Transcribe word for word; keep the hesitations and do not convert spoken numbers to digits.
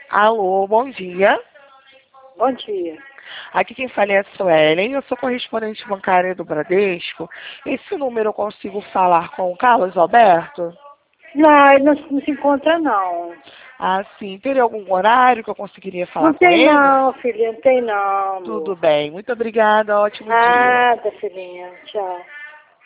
Alô, bom dia. Bom dia. Aqui quem fala é a Suelen, eu sou correspondente bancária do Bradesco. Esse número eu consigo falar com o Carlos Alberto? Não, ele não, não se encontra, não. Ah, sim. Teria algum horário que eu conseguiria falar Não com tem ele? não, filhinha, não tem não, Tudo amor. bem. Muito obrigada. Ótimo dia. Nada, filhinha. Tchau.